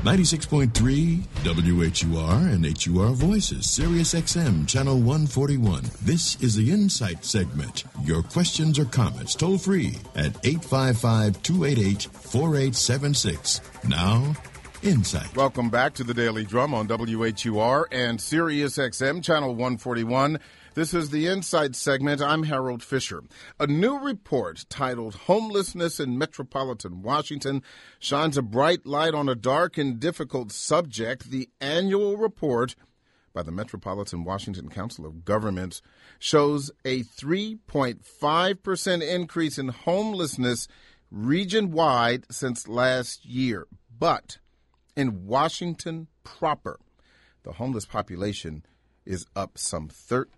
96.3 WHUR and HUR Voices, Sirius XM, Channel 141. This is the Insight segment. Your questions or comments toll free at 855-288-4876. Now, Insight. Welcome back to the Daily Drum on WHUR and Sirius XM, Channel 141. This is the Insight segment. I'm Harold Fisher. A new report titled Homelessness in Metropolitan Washington shines a bright light on a dark and difficult subject. The annual report by the Metropolitan Washington Council of Governments shows a 3.5% increase in homelessness region-wide since last year. But in Washington proper, the homeless population is up some 13%.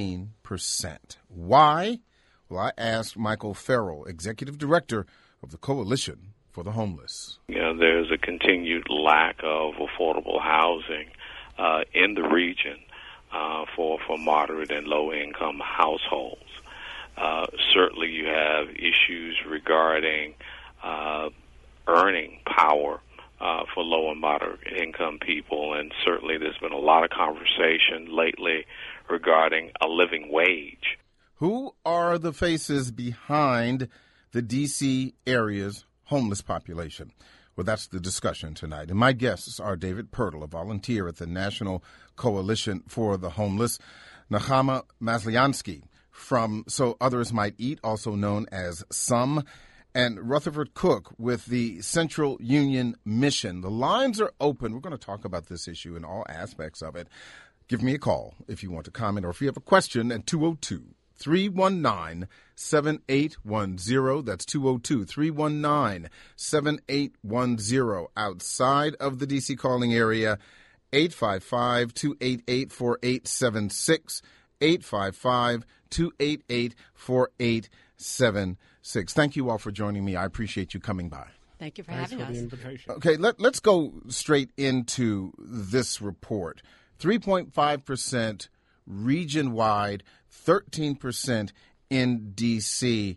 Why? Well, I asked Michael Farrell, Executive Director of the Coalition for the Homeless. There's a continued lack of affordable housing in the region for moderate and low-income households. Certainly you have issues regarding earning power for low and moderate income people, and certainly there's been a lot of conversation lately regarding a living wage. Who are the faces behind the D.C. area's homeless population? Well, that's the discussion tonight. And my guests are David Pirtle, a volunteer at the National Coalition for the Homeless, Nechama Masliansky from So Others Might Eat, also known as SOME, and Rutherford Cook with the Central Union Mission. The lines are open. We're going to talk about this issue and all aspects of it. Give me a call if you want to comment or if you have a question at 202-319-7810. That's 202-319-7810. Outside of the D.C. calling area, 855-288-4876, 855-288-4876. Thank you all for joining me. I appreciate you coming by. Thank you for having us. The invitation. Okay, let's go straight into this report. 3.5% region-wide, 13% in D.C.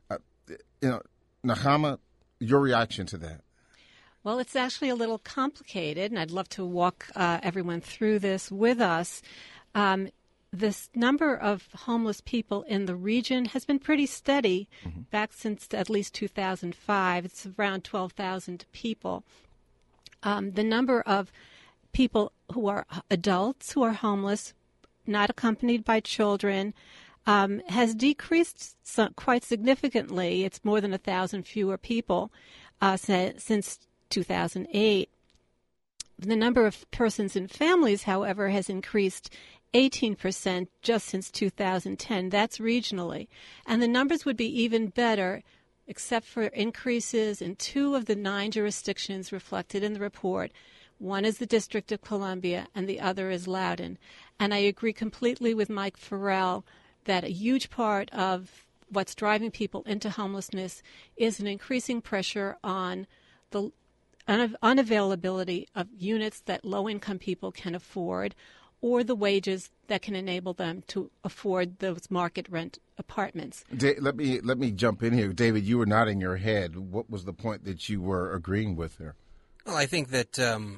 Nechama, your reaction to that? Well, it's actually a little complicated, and I'd love to walk everyone through this with us. This number of homeless people in the region has been pretty steady back since at least 2005. It's around 12,000 people. The number of people who are adults who are homeless, not accompanied by children, has decreased quite significantly. It's more than 1,000 fewer people since 2008. The number of persons in families, however, has increased 18% just since 2010. That's regionally. And the numbers would be even better except for increases in 2 of the 9 jurisdictions reflected in the report. One is the District of Columbia, and the other is Loudoun. And I agree completely with Mike Farrell that a huge part of what's driving people into homelessness is an increasing pressure on the unavailability of units that low-income people can afford, or the wages that can enable them to afford those market rent apartments. Let me jump in here. David, you were nodding your head. What was the point that you were agreeing with there? Well, I think that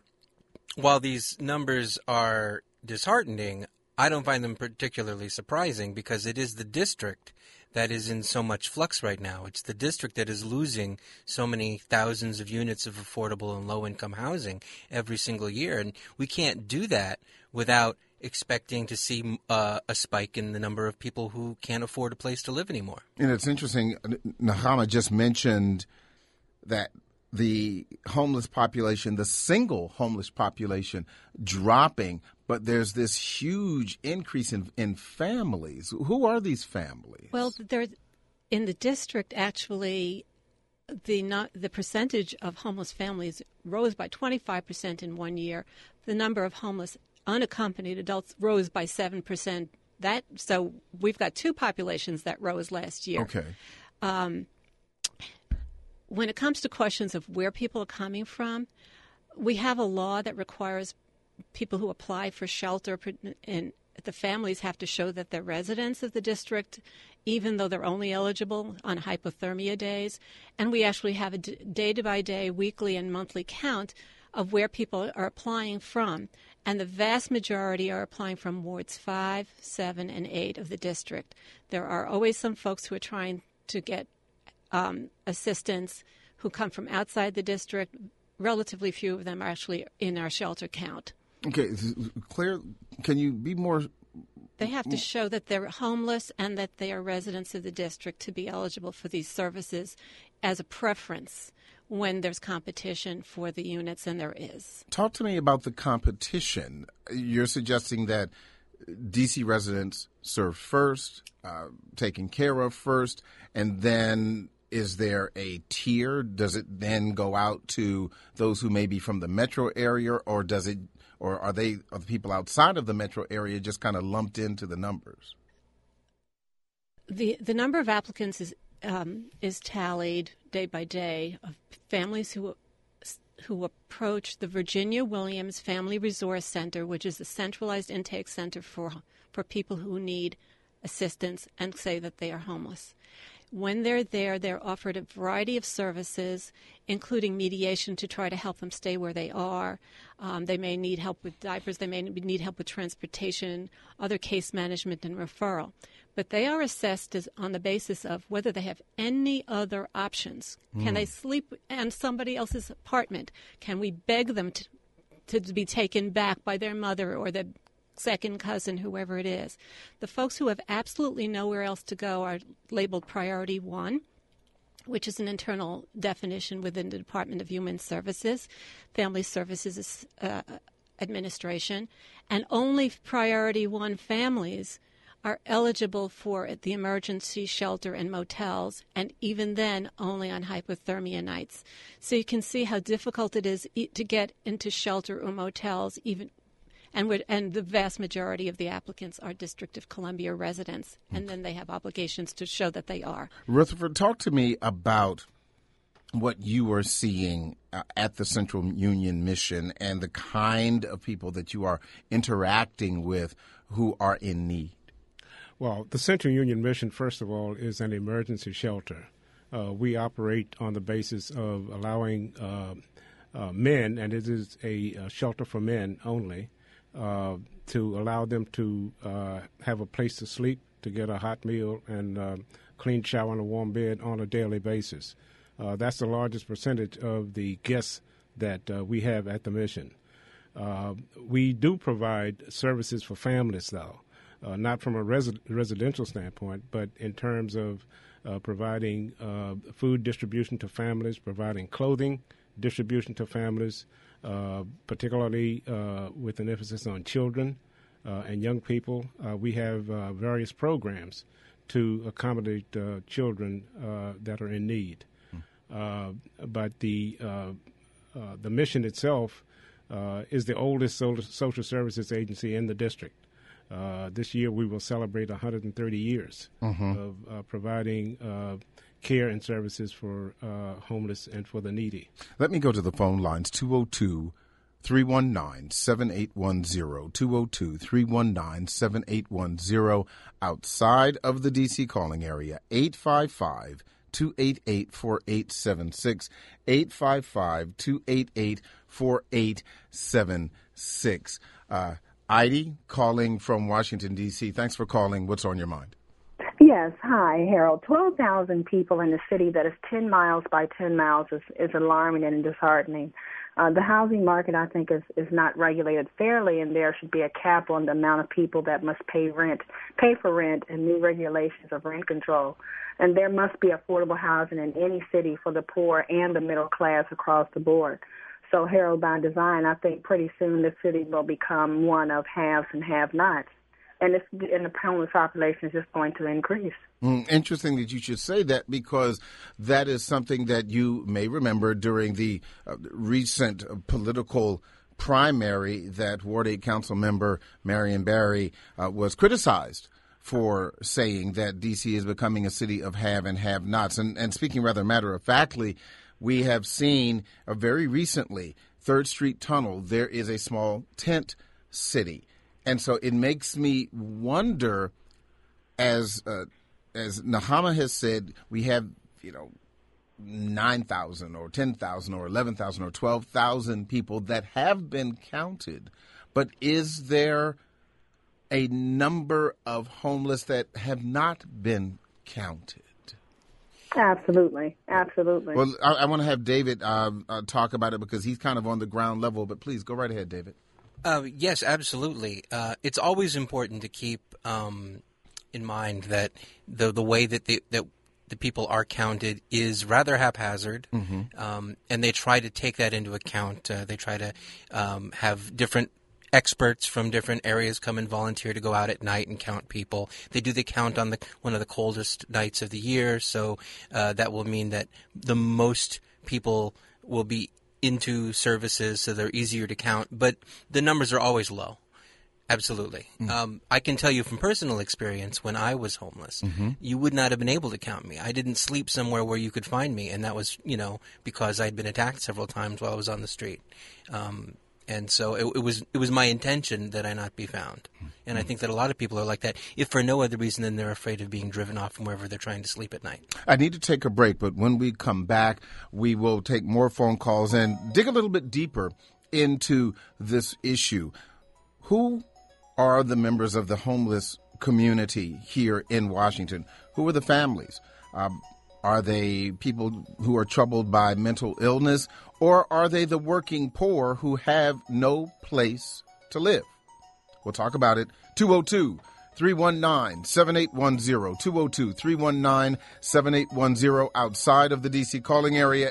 while these numbers are disheartening, I don't find them particularly surprising because it is the district that is in so much flux right now. It's the district that is losing so many thousands of units of affordable and low-income housing every single year. And we can't do that without expecting to see a spike in the number of people who can't afford a place to live anymore. And it's interesting, Nechama just mentioned that the homeless population, the single homeless population, dropping, but there's this huge increase in families. Who are these families? Well, in the district, actually, the percentage of homeless families rose by 25% in 1 year. The number of homeless unaccompanied adults rose by 7%. So we've got 2 populations that rose last year. Okay. When it comes to questions of where people are coming from, we have a law that requires people who apply for shelter, and the families have to show that they're residents of the district, even though they're only eligible on hypothermia days. And we actually have a day-by-day, weekly, and monthly count of where people are applying from, and the vast majority are applying from wards 5, 7, and 8 of the district. There are always some folks who are trying to get assistance who come from outside the district. Relatively few of them are actually in our shelter count. Okay, Claire, can you be more... They have to show that they're homeless and that they are residents of the district to be eligible for these services as a preference when there's competition for the units, and there is. Talk to me about the competition. You're suggesting that D.C. residents serve first, taken care of first, and then is there a tier? Does it then go out to those who may be from the metro area, or does it? Or are the people outside of the metro area just kind of lumped into the numbers? The number of applicants is tallied day by day of families who approach the Virginia Williams Family Resource Center, which is a centralized intake center for people who need assistance and say that they are homeless. When they're there, they're offered a variety of services, including mediation to try to help them stay where they are. They may need help with diapers. They may need help with transportation, other case management, and referral. But they are assessed on the basis of whether they have any other options. Can they sleep in somebody else's apartment? Can we beg them to be taken back by their mother or their second cousin, whoever it is? The folks who have absolutely nowhere else to go are labeled Priority 1, which is an internal definition within the Department of Human Services, Family Services Administration, and only Priority 1 families are eligible for the emergency shelter and motels, and even then only on hypothermia nights. So you can see how difficult it is to get into shelter or motels, and the vast majority of the applicants are District of Columbia residents, and then they have obligations to show that they are. Rutherford, talk to me about what you are seeing at the Central Union Mission and the kind of people that you are interacting with who are in need. Well, the Central Union Mission, first of all, is an emergency shelter. We operate on the basis of allowing men, and it is a shelter for men only, to allow them to have a place to sleep, to get a hot meal and clean shower and a warm bed on a daily basis. That's the largest percentage of the guests that we have at the mission. We do provide services for families, though, not from a residential standpoint, but in terms of providing food distribution to families, providing clothing distribution to families, particularly with an emphasis on children and young people. We have various programs to accommodate children that are in need. But the mission itself is the oldest social services agency in the district. This year we will celebrate 130 years of providing care and services for homeless and for the needy. Let me go to the phone lines, 202-319-7810, 202-319-7810, outside of the D.C. calling area, 855-288-4876, 855-288-4876. Heidi, calling from Washington, D.C. Thanks for calling. What's on your mind? Yes. Hi, Harold. 12,000 people in a city that is 10 miles by 10 miles is alarming and disheartening. The housing market, I think, is not regulated fairly, and there should be a cap on the amount of people that must pay for rent, and new regulations of rent control. And there must be affordable housing in any city for the poor and the middle class across the board. So, Harold, by design, I think pretty soon the city will become one of haves and have-nots. And the homeless population is just going to increase. Interesting that you should say that, because that is something that you may remember during the recent political primary that Ward 8 Council member Marion Barry was criticized for, saying that D.C. is becoming a city of have and have-nots. And speaking rather matter-of-factly, we have seen very recently, 3rd Street Tunnel, there is a small tent city. And so it makes me wonder, as Nahama has said, we have, 9,000 or 10,000 or 11,000 or 12,000 people that have been counted. But is there a number of homeless that have not been counted? Absolutely. Well, I want to have David talk about it because he's kind of on the ground level, but please go right ahead, David. Yes, absolutely. It's always important to keep in mind that the way that the people are counted is rather haphazard, and they try to take that into account. They try to have different experts from different areas come and volunteer to go out at night and count people. They do the count on one of the coldest nights of the year, so that will mean that the most people will be into services, so they're easier to count. But the numbers are always low. Absolutely. I can tell you from personal experience, when I was homeless, you would not have been able to count me. I didn't sleep somewhere where you could find me, and that was, because I'd been attacked several times while I was on the street. And so it was my intention that I not be found. And I think that a lot of people are like that, if for no other reason than they're afraid of being driven off from wherever they're trying to sleep at night. I need to take a break, but when we come back, we will take more phone calls and dig a little bit deeper into this issue. Who are the members of the homeless community here in Washington? Who are the families? Are they people who are troubled by mental illness, or are they the working poor who have no place to live? We'll talk about it. 202-319-7810. 202-319-7810 outside of the D.C. calling area.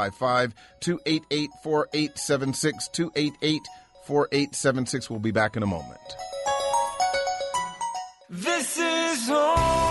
855-288-4876. 288-4876. We'll be back in a moment. This is home.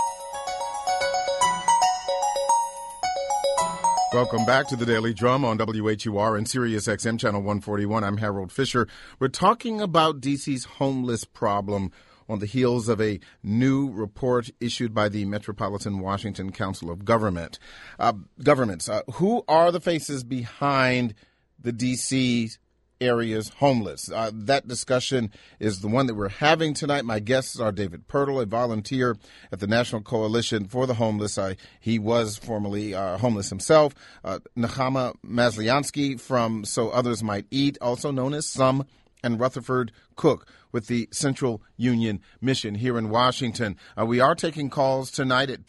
Welcome back to the Daily Drum on WHUR and Sirius XM Channel 141. I'm Harold Fisher. We're talking about D.C.'s homeless problem on the heels of a new report issued by the Metropolitan Washington Council of Governments. Who are the faces behind the D.C. areas homeless? That discussion is the one that we're having tonight. My guests are David Pirtle, a volunteer at the National Coalition for the Homeless. He was formerly homeless himself. Nechama Masliansky from So Others Might Eat, also known as SOME, and Rutherford Cook with the Central Union Mission here in Washington. We are taking calls tonight at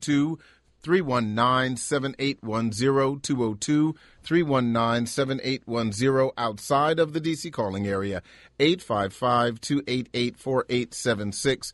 202-319-7810, 202-319-7810 outside of the D.C. calling area, 855-288-4876,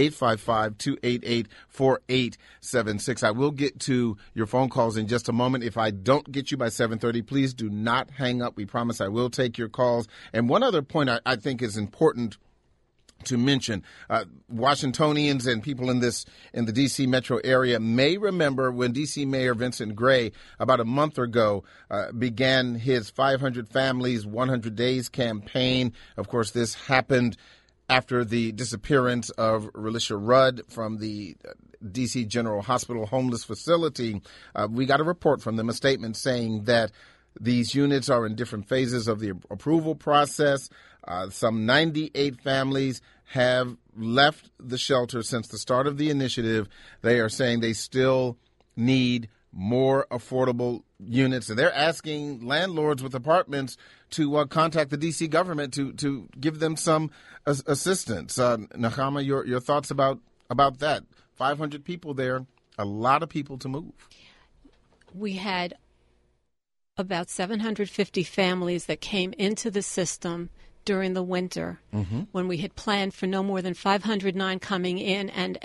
855-288-4876. I will get to your phone calls in just a moment. If I don't get you by 7:30, please do not hang up. We promise I will take your calls. And one other point I think is important to mention, Washingtonians and people in the D.C. metro area may remember when D.C. Mayor Vincent Gray about a month ago began his 500 Families, 100 Days campaign. Of course, this happened after the disappearance of Relisha Rudd from the D.C. General Hospital homeless facility. We got a report from them, a statement saying that these units are in different phases of the approval process. Some 98 families have left the shelter since the start of the initiative. They are saying they still need more affordable units. And they're asking landlords with apartments to contact the D.C. government to give them some assistance. Nechama, your thoughts about that? 500 people there, a lot of people to move. We had about 750 families that came into the system during the winter, when we had planned for no more than 509 coming in and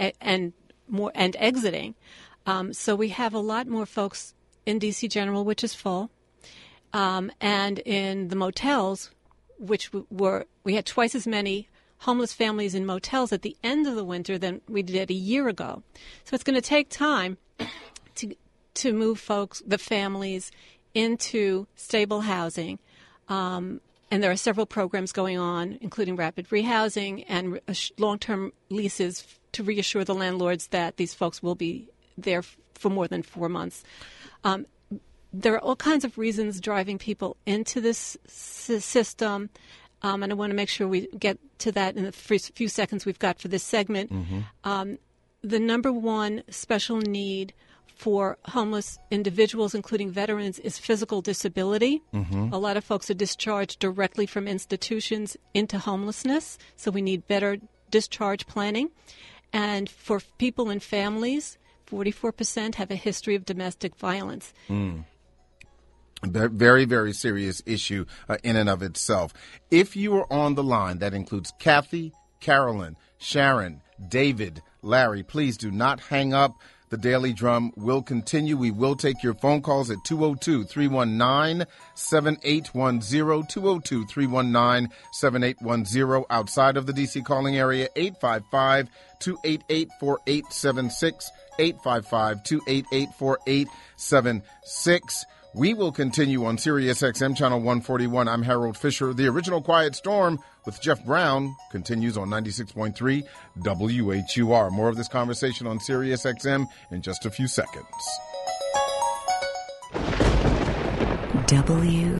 exiting. So we have a lot more folks in DC General, which is full, and in the motels, which we had twice as many homeless families in motels at the end of the winter than we did a year ago. So it's going to take time to move the families into stable housing. And there are several programs going on, including rapid rehousing and long-term leases to reassure the landlords that these folks will be there for more than 4 months. There are all kinds of reasons driving people into this system, and I want to make sure we get to that in the few seconds we've got for this segment. The number one special need for homeless individuals, including veterans, is physical disability. A lot of folks are discharged directly from institutions into homelessness, so we need better discharge planning. And for people and families, 44% have a history of domestic violence. Very, very serious issue in and of itself. If you are on the line, that includes Kathy, Carolyn, Sharon, David, Larry, please do not hang up. The Daily Drum will continue. We will take your phone calls at 202-319-7810, 202-319-7810. Outside of the D.C. calling area, 855-288-4876, 855-288-4876. We will continue on Sirius XM Channel 141. I'm Harold Fisher. The Original Quiet Storm with Jeff Brown continues on 96.3 WHUR. More of this conversation on Sirius XM in just a few seconds.